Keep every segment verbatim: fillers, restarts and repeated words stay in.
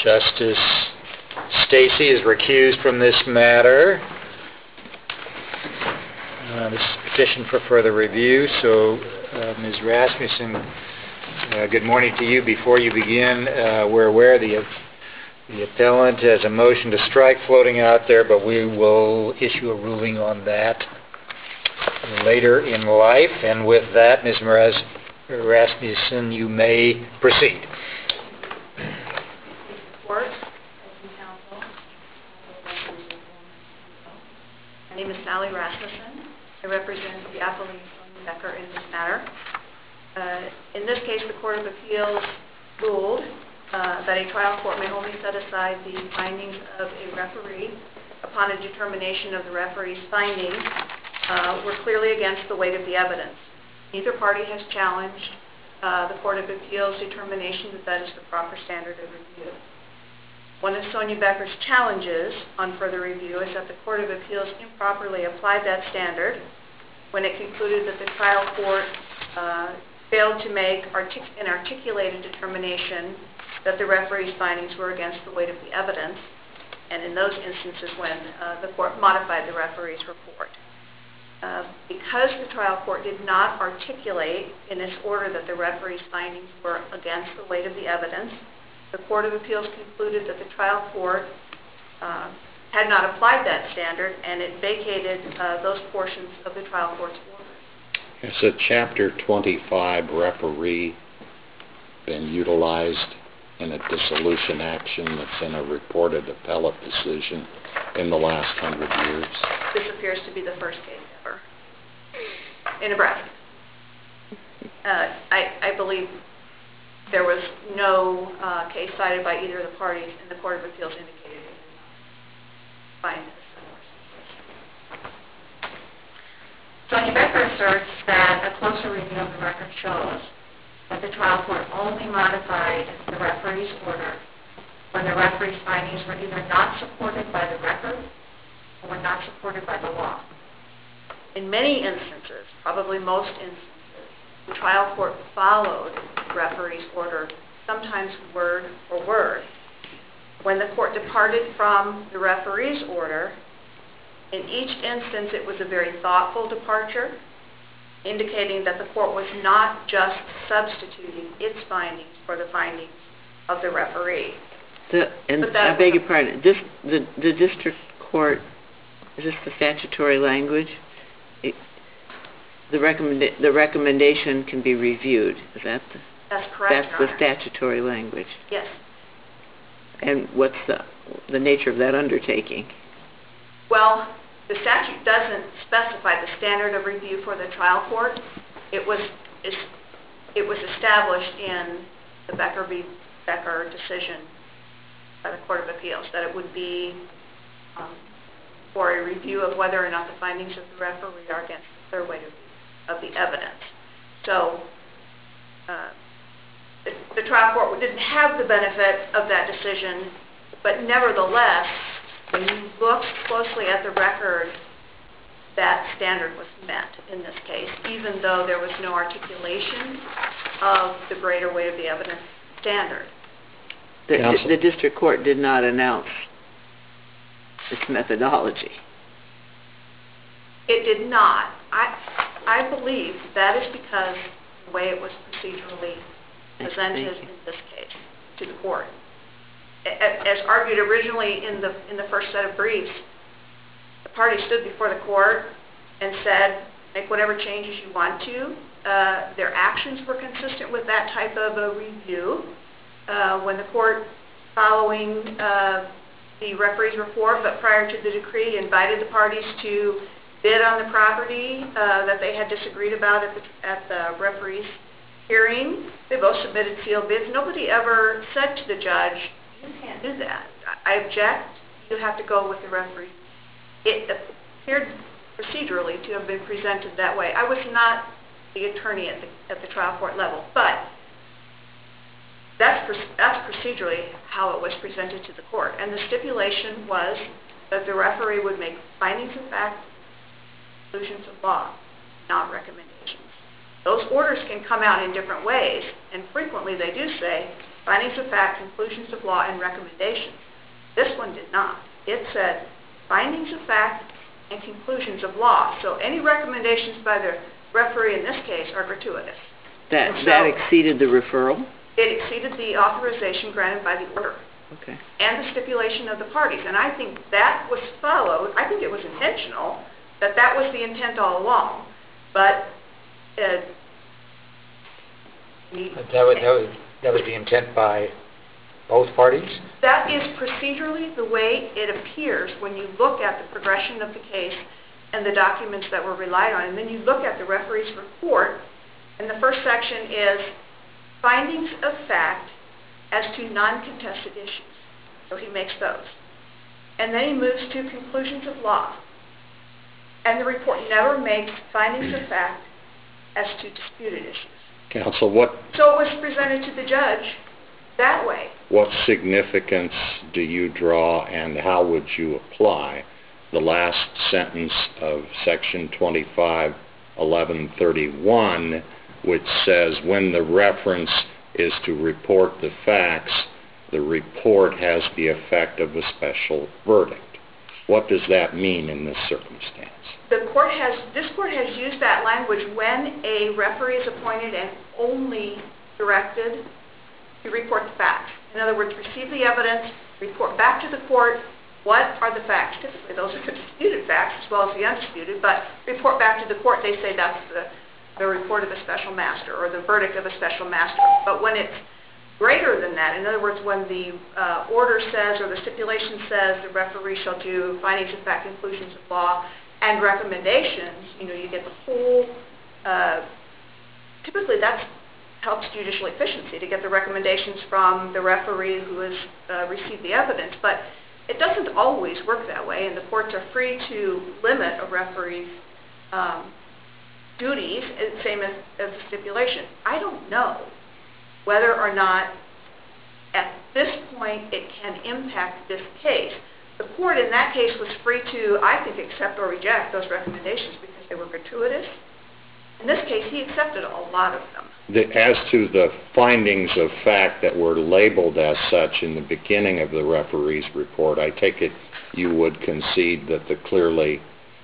Justice Stacy is recused from this matter. Uh, this is a petition for further review. So, uh, Miz Rasmussen, uh, good morning to you. Before you begin, uh, we're aware the the appellant has a motion to strike floating out there, but we will issue a ruling on that later in life. And with that, Miz Rasmussen, you may proceed. My name is Sally Rasmussen. I represent the appellant Sonia Becker in this matter. Uh, in this case, the Court of Appeals ruled uh, that a trial court may only set aside the findings of a referee upon a determination of the referee's findings uh, were clearly against the weight of the evidence. Neither party has challenged uh, the Court of Appeals' determination that that is the proper standard of review. One of Sonia Becker's challenges on further review is that the Court of Appeals improperly applied that standard when it concluded that the trial court uh, failed to make artic- an articulated determination that the referee's findings were against the weight of the evidence, and in those instances when uh, the court modified the referee's report. Uh, because the trial court did not articulate in its order that the referee's findings were against the weight of the evidence, the Court of Appeals concluded that the trial court uh, had not applied that standard, and it vacated uh, those portions of the trial court's order. Has a Chapter twenty-five referee been utilized in a dissolution action that's in a reported appellate decision in the last hundred years? This appears to be the first case ever in Nebraska. Uh, I, I believe there was no uh, case cited by either of the parties, and the Court of Appeals indicated it fine. Sonia Becker asserts that a closer review of the record shows that the trial court only modified the referee's order when the referee's findings were either not supported by the record or were not supported by the law. In many instances, probably most instances, the trial court followed the referee's order, sometimes word for word. When the court departed from the referee's order, in each instance it was a very thoughtful departure, indicating that the court was not just substituting its findings for the findings of the referee. The, and I beg your pardon, this, the, the district court, is this the statutory language? It, the, recommenda- the recommendation can be reviewed. Is that the, That's correct, That's the statutory language. Yes. And what's the, the nature of that undertaking? Well, the statute doesn't specify the standard of review for the trial court. It was it was established in the Becker v. Becker decision by the Court of Appeals that it would be um, for a review of whether or not the findings of the referee are against the clear weight of, of the evidence. So uh, the, the trial court didn't have the benefit of that decision, but nevertheless, when you look closely at the record, that standard was met in this case, even though there was no articulation of the greater weight of the evidence standard. The, the district court did not announce its methodology. It did not. I I believe that is because the way it was procedurally presented in this case to the court. As argued originally in the in the first set of briefs, the party stood before the court and said, make whatever changes you want to. Uh, their actions were consistent with that type of a review. Uh, when the court, following uh, the referee's report, but prior to the decree, invited the parties to bid on the property uh, that they had disagreed about at the, at the referee's hearing, they both submitted sealed bids. Nobody ever said to the judge, you can't do that. I object. You have to go with the referee. It appeared procedurally to have been presented that way. I was not the attorney at the, at the trial court level, but that's, that's procedurally how it was presented to the court. And the stipulation was that the referee would make findings of fact, conclusions of law, not recommendations. Those orders can come out in different ways, and frequently they do say, findings of fact, conclusions of law, and recommendations. This one did not. It said findings of fact and conclusions of law. So any recommendations by the referee in this case are gratuitous. That, so that exceeded the referral? It exceeded the authorization granted by the order. Okay. And the stipulation of the parties. And I think that was followed, I think it was intentional, that that was the intent all along. But uh, that, was, that, was, that was the intent by both parties? That is procedurally the way it appears when you look at the progression of the case and the documents that were relied on. And then you look at the referee's report, and the first section is findings of fact as to non-contested issues. So he makes those. And then he moves to conclusions of law. And the report never makes findings of fact as to disputed issues. Counsel, what... So it was presented to the judge that way. What significance do you draw, and how would you apply the last sentence of Section twenty-five eleven thirty-one, which says when the reference is to report the facts, the report has the effect of a special verdict? What does that mean in this circumstance? The court has, this court has used that language when a referee is appointed and only directed to report the facts. In other words, receive the evidence, report back to the court what are the facts. Typically those are the disputed facts as well as the undisputed, but report back to the court, they say that's the, the report of a special master or the verdict of a special master. But when it's greater than that, in other words, when the uh, order says or the stipulation says the referee shall do findings of fact, conclusions of law, and recommendations, you know, you get the whole, uh, typically that helps judicial efficiency to get the recommendations from the referee who has uh, received the evidence. But it doesn't always work that way, and the courts are free to limit a referee's um, duties, same as, as the stipulation. I don't know whether or not at this point it can impact this case. The court in that case was free to, I think, accept or reject those recommendations because they were gratuitous. In this case, he accepted a lot of them. The, as to the findings of fact that were labeled as such in the beginning of the referee's report, I take it you would concede that the clearly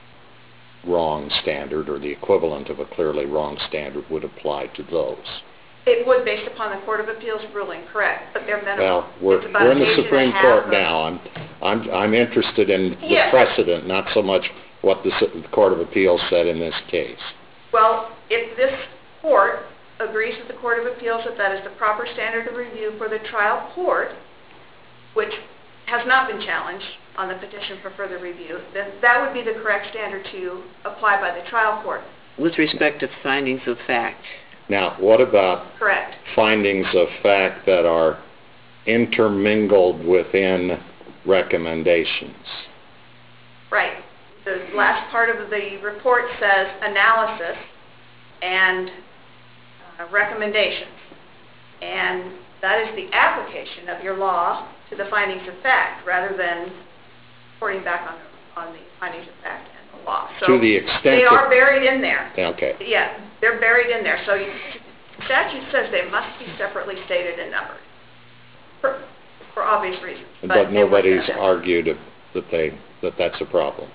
wrong standard or the equivalent of a clearly wrong standard would apply to those. It would, based upon the Court of Appeals ruling, correct, but they're minimal. Well, we're, we're in the Supreme Court now. I'm, I'm, I'm interested in the yes. precedent, not so much what the, the Court of Appeals said in this case. Well, if this court agrees with the Court of Appeals that that is the proper standard of review for the trial court, which has not been challenged on the petition for further review, then that would be the correct standard to apply by the trial court. With respect to findings of fact. Now, what about correct. findings of fact that are intermingled within recommendations? Right. The last part of the report says analysis and uh, recommendations. And that is the application of your law to the findings of fact rather than reporting back on the, on the findings of fact and the law. So to the extent they are buried in there. Okay. Yeah, they're buried in there. So you, statute says they must be separately stated and numbered for, for obvious reasons. But, but nobody's argued that they that that's a problem.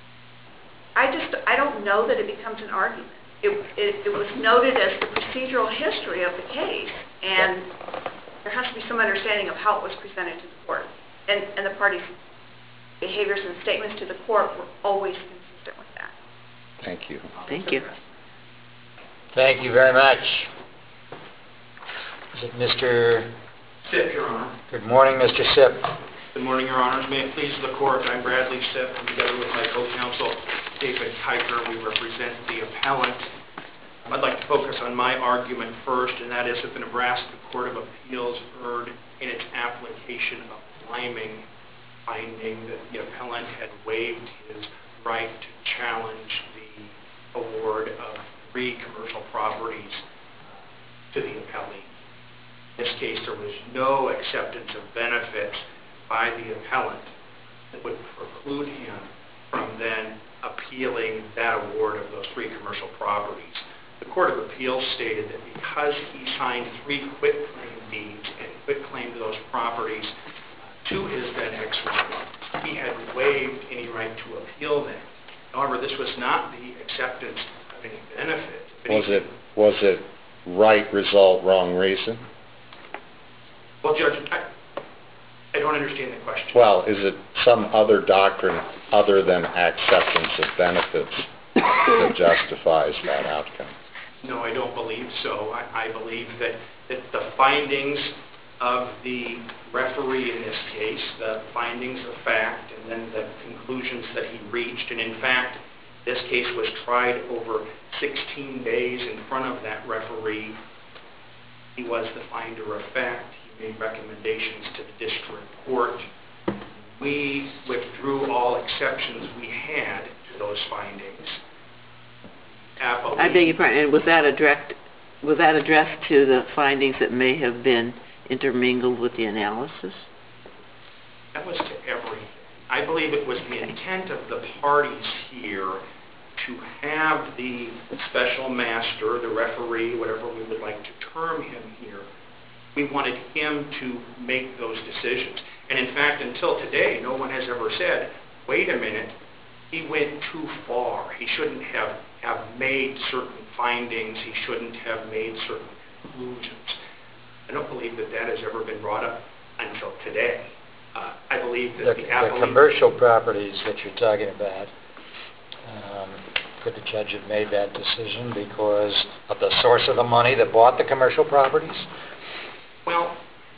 I just I don't know that it becomes an argument. It, it, it was noted as the procedural history of the case, and there has to be some understanding of how it was presented to the court. And, and the parties' behaviors and statements to the court were always consistent with that. Thank you. Thank you. Thank you very much. Is it Mister Sipp, Your Honor. Good morning, Mister Sipp. Good morning, Your Honors. May it please the Court, I'm Bradley Sipp, and together with my co-counsel, David Kiker, we represent the appellant. I'd like to focus on my argument first, and that is that the Nebraska Court of Appeals erred in its application of liming, finding that the appellant had waived his right to challenge the award of three commercial properties to the appellee. In this case, there was no acceptance of benefits by the appellant that would preclude him from then appealing that award of those three commercial properties. The Court of Appeals stated that because he signed three quitclaim deeds and quit claim to those properties to his then ex-wife. He had waived any right to appeal them. However, this was not the acceptance of any benefit. Was it, was it right result, wrong reason? Well, Judge, I, I don't understand the question. Well, is it some other doctrine other than acceptance of benefits that justifies that outcome? No, I don't believe so. I, I believe that, that the findings of the referee in this case, the findings of fact, and then the conclusions that he reached, and in fact, this case was tried over sixteen days in front of that referee. He was the finder of fact. He made recommendations to the district court. We withdrew all exceptions we had to those findings. Appellate, I beg your pardon, and was that addressed, was that addressed to the findings that may have been intermingled with the analysis? That was to everything. I believe it was the intent of the parties here to have the special master, the referee, whatever we would like to term him here, we wanted him to make those decisions. And in fact, until today, no one has ever said, wait a minute, he went too far. He shouldn't have, have made certain findings. He shouldn't have made certain conclusions. I don't believe that that has ever been brought up until today. Uh, I believe that the, the, the commercial properties that you're talking about, um, could the judge have made that decision because of the source of the money that bought the commercial properties? Well,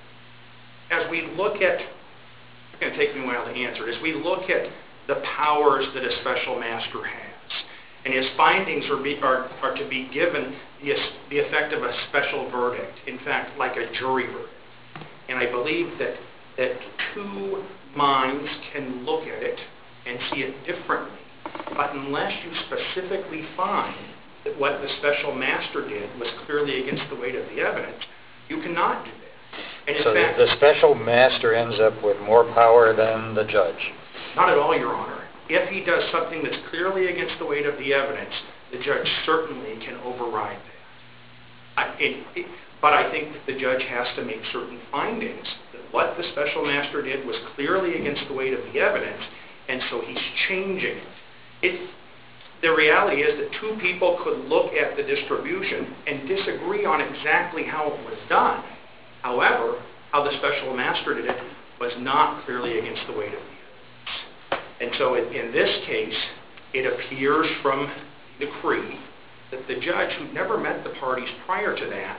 as we look at, it's going to take me a while to answer, as we look at the powers that a special master has, and his findings are, be, are, are to be given the, the effect of a special verdict, in fact, like a jury verdict. And I believe that, that two minds can look at it and see it differently. But unless you specifically find that what the special master did was clearly against the weight of the evidence, you cannot do that. And in so fact, the special master ends up with more power than the judge? Not at all, Your Honor. If he does something that's clearly against the weight of the evidence, the judge certainly can override that. I, it, it, but I think that the judge has to make certain findings that what the special master did was clearly against the weight of the evidence, and so he's changing it. It, the reality is that two people could look at the distribution and disagree on exactly how it was done. However, how the special master did it was not clearly against the weight of the evidence. And so in, in this case, it appears from the decree that the judge, who never met the parties prior to that,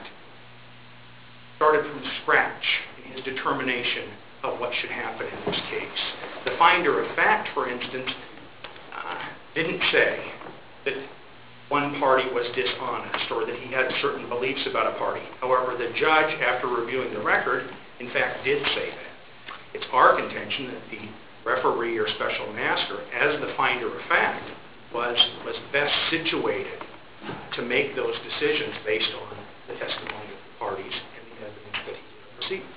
started from scratch in his determination of what should happen in this case. The finder of fact, for instance, didn't say that one party was dishonest or that he had certain beliefs about a party. However, the judge, after reviewing the record, in fact did say that. It's our contention that the referee or special master, as the finder of fact, was, was best situated to make those decisions based on the testimony of the parties and the evidence that he received.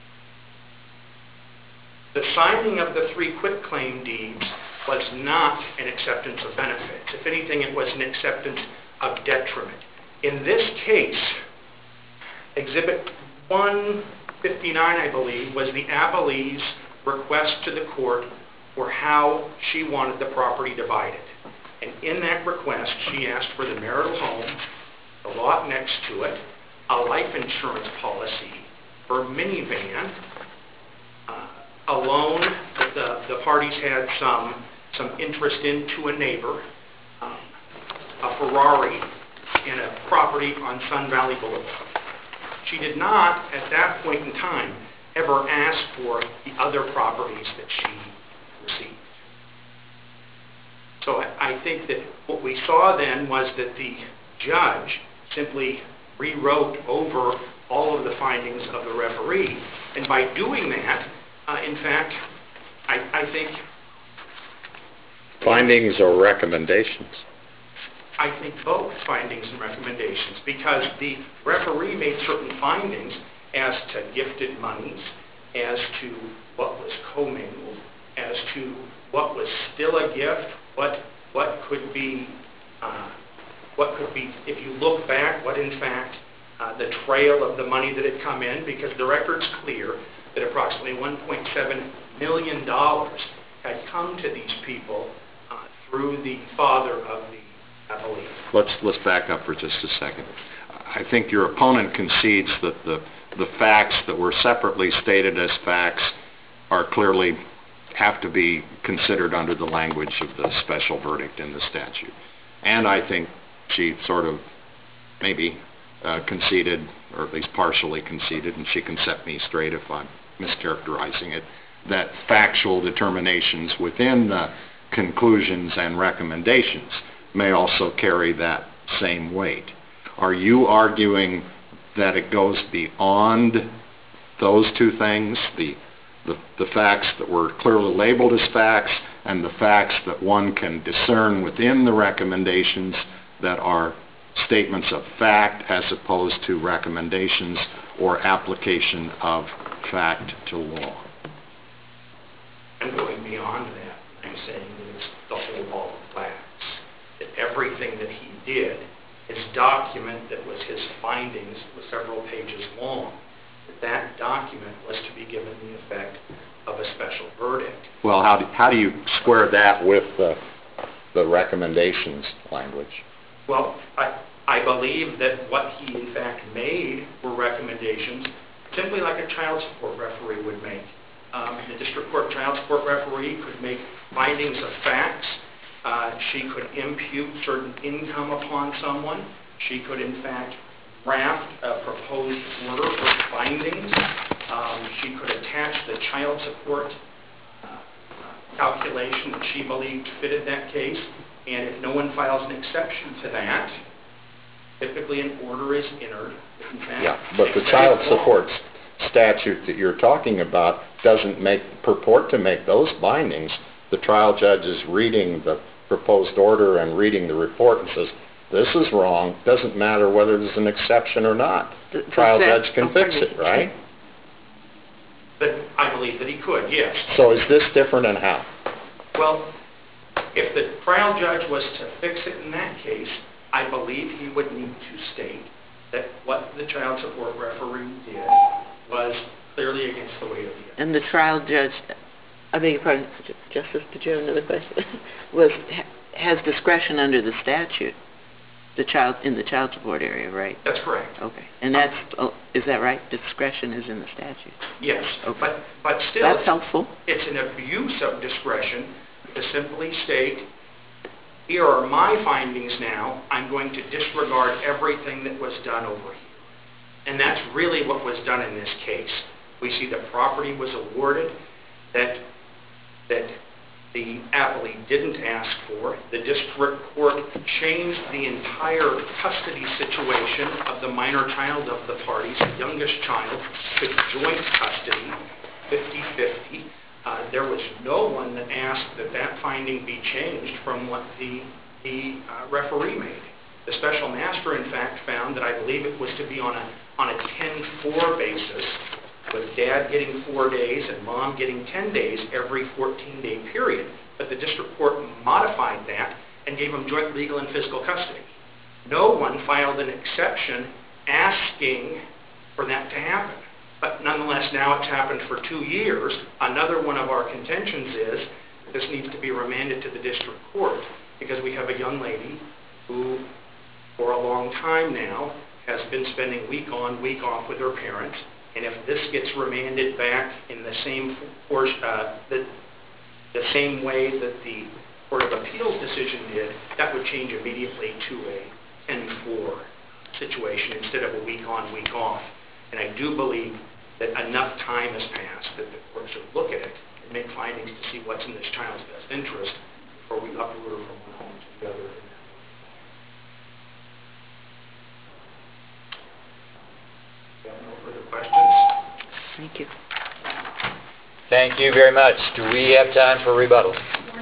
The signing of the three quitclaim deeds was not an acceptance of benefits. If anything, it was an acceptance of detriment. In this case, Exhibit one fifty-nine, I believe, was the appellee's request to the court for how she wanted the property divided. And in that request, she asked for the marital home, the lot next to it, a life insurance policy, her minivan, uh, a loan that the, the parties had some some interest into a neighbor, um, a Ferrari, and a property on Sun Valley Boulevard. She did not, at that point in time, ever ask for the other properties that she received. So I, I think that what we saw then was that the judge simply rewrote over all of the findings of the referee. And by doing that, uh, in fact, I, I think Findings or recommendations? I think both findings and recommendations, because the referee made certain findings as to gifted monies, as to what was commingled, as to what was still a gift, what what could be, uh, what could be, if you look back, what in fact uh, the trail of the money that had come in, because the record's clear that approximately one point seven million dollars had come to these people uh, through the father of the appellee. Let's, let's back up for just a second. I think your opponent concedes that the, the facts that were separately stated as facts are clearly have to be considered under the language of the special verdict in the statute. And I think she sort of maybe uh, conceded, or at least partially conceded, and she can set me straight if I'm mischaracterizing it, that factual determinations within the conclusions and recommendations may also carry that same weight. Are you arguing that it goes beyond those two things, the, the, the facts that were clearly labeled as facts and the facts that one can discern within the recommendations that are statements of fact as opposed to recommendations or application of fact to law? I'm going beyond that. I'm saying that it's the whole ball of wax. That everything that he did, his document that was his findings was several pages long, that that document was to be given the effect of a special verdict. Well, how do, how do you square that with the, the recommendations language? Well, I, I believe that what he in fact made were recommendations simply like a child support referee would make. Um, the district court child support referee could make findings of facts. Uh, she could impute certain income upon someone. She could, in fact, draft a proposed order or findings. Um, she could attach the child support uh, calculation that she believed fitted that case. And if no one files an exception to that, typically an order is entered. In fact, yeah, but the child support statute that you're talking about doesn't make purport to make those bindings. The trial judge is reading the proposed order and reading the report and says, this is wrong, doesn't matter whether there's an exception or not. The trial judge can fix it, right? But I believe that he could, yes. So is this different and how? Well, if the trial judge was to fix it in that case, I believe he would need to state that what the child support referee did was clearly against the weight of the evidence. And the trial judge, I beg your pardon, Justice, did you have another question? was has discretion under the statute, the child in the child support area, right? That's correct. Okay, and that's oh, is that right? Discretion is in the statute. Yes, okay. but but still, that's helpful. It's an abuse of discretion to simply state, here are my findings now. I'm going to disregard everything that was done over here. And that's really what was done in this case. We see the property was awarded that, that the appellee didn't ask for. The district court changed the entire custody situation of the minor child of the parties, the youngest child, to joint custody, fifty-fifty. Uh, there was no one that asked that that finding be changed from what the, the uh, referee made. The special master, in fact, found that I believe it was to be on a on a ten four basis, with dad getting four days and mom getting ten days every fourteen-day period. But the district court modified that and gave them joint legal and physical custody. No one filed an exception asking for that to happen. But nonetheless, now it's happened for two years. Another one of our contentions is that this needs to be remanded to the district court because we have a young lady who, for a long time now, has been spending week on, week off with her parents. And if this gets remanded back in the same course, uh, the, the same way that the Court of Appeals decision did, that would change immediately to a ten four situation instead of a week on, week off. And I do believe that enough time has passed that the court should look at it and make findings to see what's in this child's best interest before we uproot her from one home to the other. No further questions? Thank you. Thank you very much. Do we have time for rebuttal?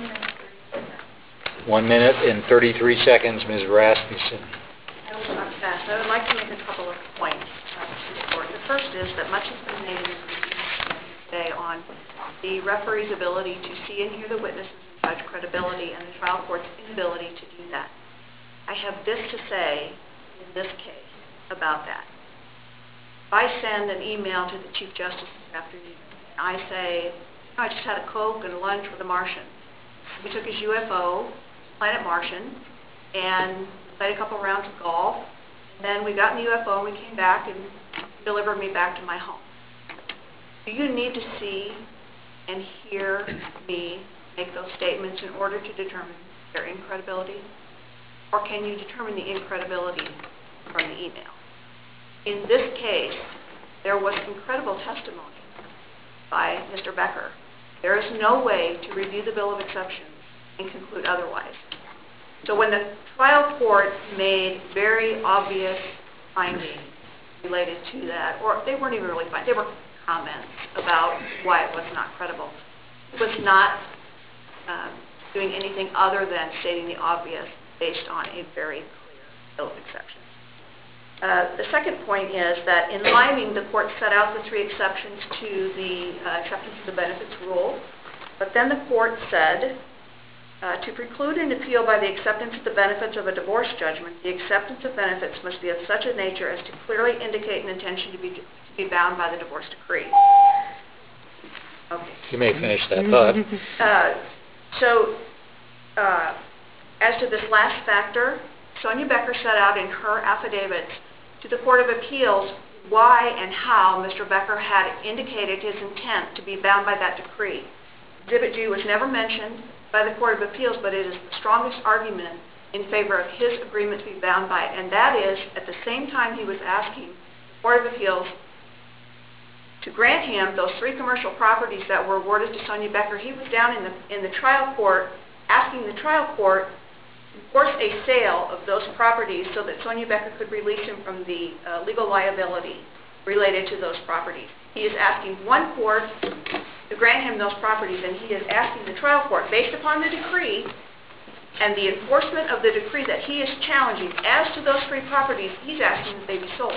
One minute and thirty-three seconds, Miz Rasmussen. I will not fast. I would like to make a couple of points uh, to the court. The first is that much has been made in the briefing today on the referee's ability to see and hear the witnesses and judge credibility and the trial court's inability to do that. I have this to say in this case about that. I send an email to the Chief Justice this afternoon. I say, I just had a Coke and lunch with a Martian. We took his U F O, Planet Martian, and played a couple rounds of golf. And then we got in the U F O and we came back and delivered me back to my home. Do you need to see and hear me make those statements in order to determine their incredibility? Or can you determine the incredibility from the email? In this case, there was incredible testimony by Mister Becker. There is no way to review the Bill of Exceptions and conclude otherwise. So when the trial court made very obvious findings related to that, or they weren't even really findings, they were comments about why it was not credible, it was not um, doing anything other than stating the obvious based on a very clear Bill of Exceptions. Uh, the second point is that in Liming, the court set out the three exceptions to the uh, acceptance of the benefits rule, but then the court said, uh, to preclude an appeal by the acceptance of the benefits of a divorce judgment, the acceptance of benefits must be of such a nature as to clearly indicate an intention to be, to be bound by the divorce decree. Okay. You may finish that thought. Uh, so, uh, as to this last factor, Sonia Becker set out in her affidavit to the Court of Appeals why and how Mister Becker had indicated his intent to be bound by that decree. Exhibit G was never mentioned by the Court of Appeals, but it is the strongest argument in favor of his agreement to be bound by it, and that is, at the same time he was asking the Court of Appeals to grant him those three commercial properties that were awarded to Sonia Becker, he was down in the, in the trial court asking the trial court force a sale of those properties so that Sonia Becker could release him from the uh, legal liability related to those properties. He is asking one court to grant him those properties, and he is asking the trial court, based upon the decree and the enforcement of the decree that he is challenging as to those three properties, he's asking that they be sold.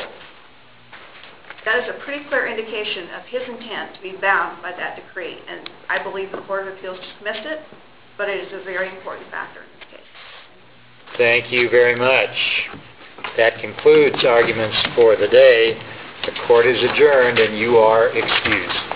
That is a pretty clear indication of his intent to be bound by that decree, and I believe the Court of Appeals dismissed it, but it is a very important factor in this case. Thank you very much. That concludes arguments for the day. The court is adjourned and you are excused.